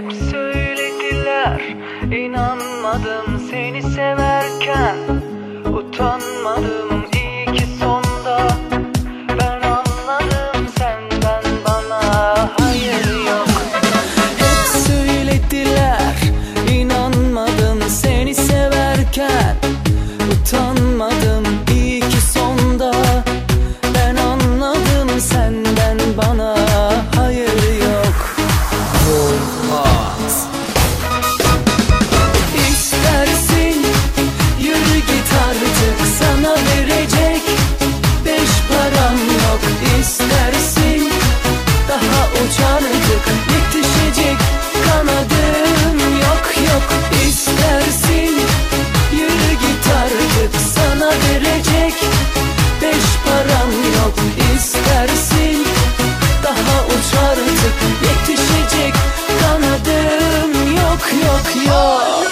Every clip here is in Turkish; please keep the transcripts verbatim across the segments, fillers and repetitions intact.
Hep söylediler, inanmadım seni severken. Utanmadım, iyi ki sonda ben anladım senden bana hayır yok. Hep söylediler, inanmadım seni severken. Utanmadım, iyi ki sonda ben anladım senden bana hayır yok. Olmaz. İstersin yürü git artık, sana verecek beş param yok. İstersin daha uçardık, yetişecek kanadım yok yok. İstersin yürü git artık, sana verecek beş param yok. İstersin daha uçardık, yetişecek kanadım yok yok yok.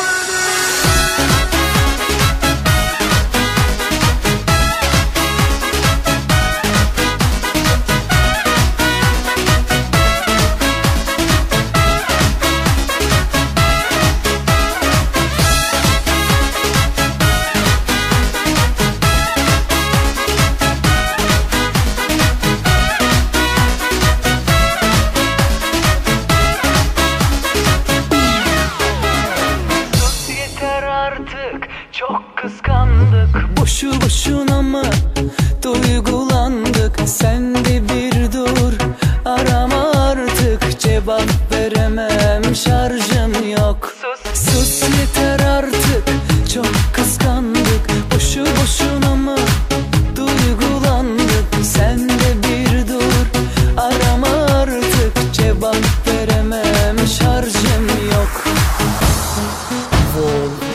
Artık çok kıskandık, boşu boşuna mı duygulandık? Sen de bir dur, arama artık, cevap veremem, şarjım yok. Sus, sus yeter artık, çok kıskandık, boşu boşuna mı duygulandık? Sen de bir dur, arama artık, cevap veremem, şarjım yok. Vol